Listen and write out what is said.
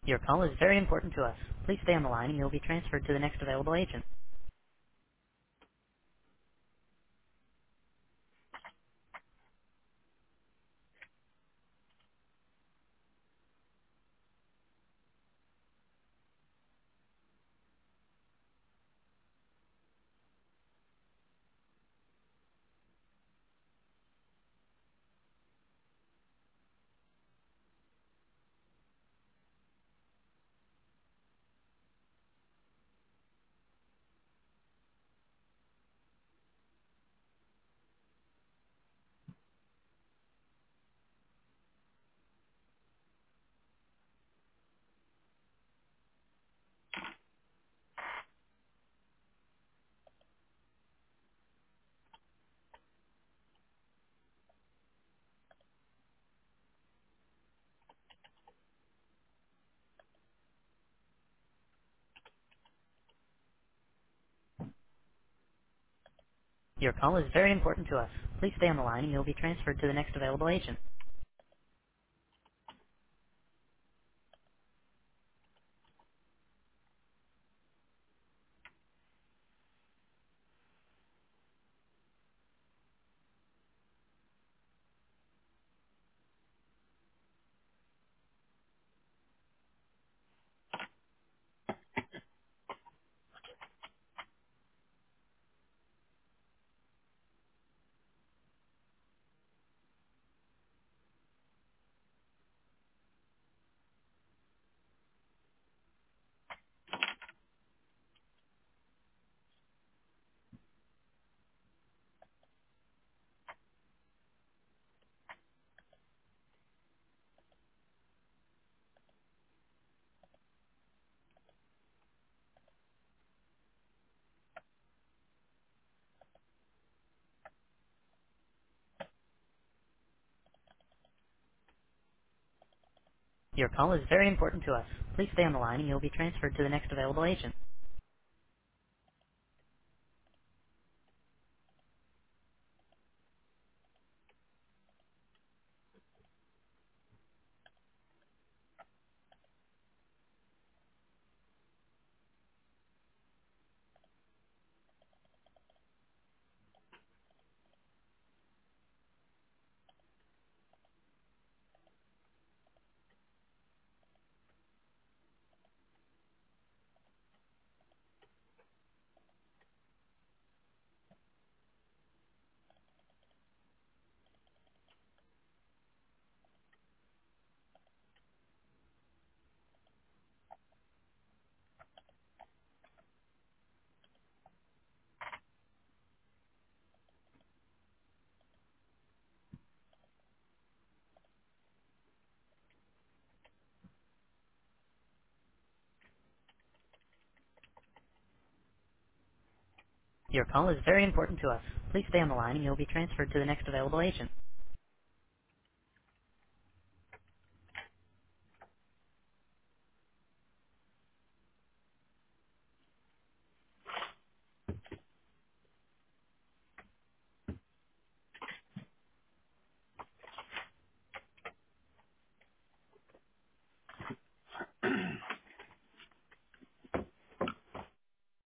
Your call is very important to us. Please stay on the line and you'll be transferred to the next available agent. Your call is very important to us. Please stay on the line and you'll be transferred to the next available agent. Your call is very important to us. Please stay on the line and you'll be transferred to the next available agent. Your call is very important to us. Please stay on the line and you'll be transferred to the next available agent.